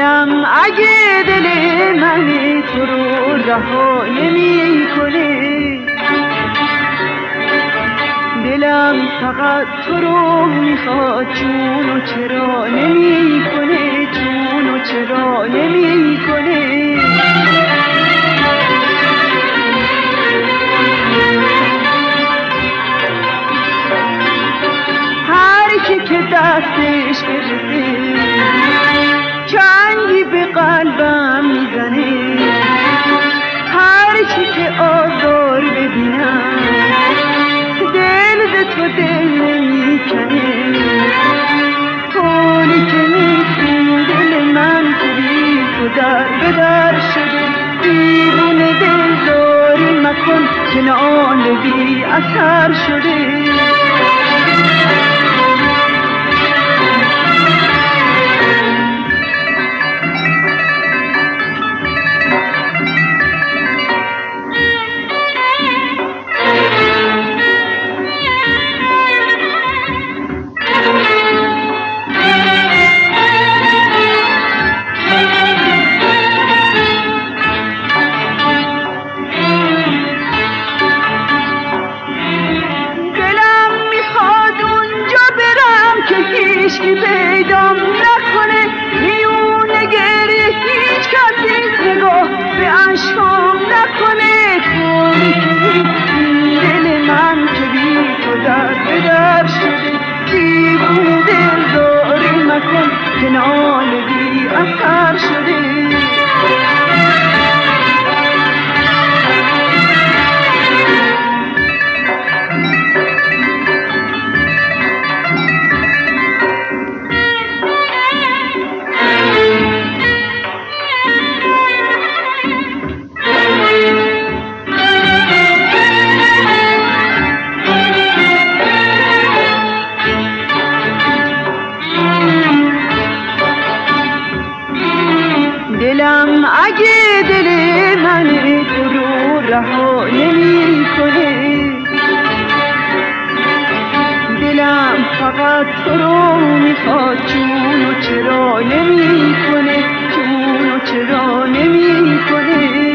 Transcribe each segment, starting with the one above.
دلم اگه دل من تو رو رها نمی کنه، دلم فقط تو رو میخواد، جونو چرا نمی کنه، جونو چرا نمی کنه. هر کی که دستش برسه چنگی به قلبم میزنه، هر کی که آزار ببینم دل ز تو دل نمیکنه. طولی که نیستی دل من تو بی تو در به در شده، دیوونه دلداری مکن که ناله بی اثر شده. هیچکی پیدام نکنه، میونه گریه هیچ کسی نگاه به اشکام نکنه. طوری که نیستی دل من که بی تو در به در شده، دیوونه دلداری مکن که ناله بی اثر شده. دلم اگه دل من تو رو رها نمی کنه، دلم فقط تو رو میخواد، جونو چرا نمی کنه، جونو چرا نمی کنه.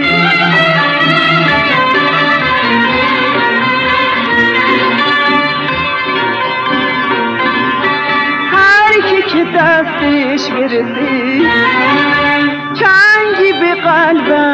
هر کی که دستش برسه چنگی به قلبم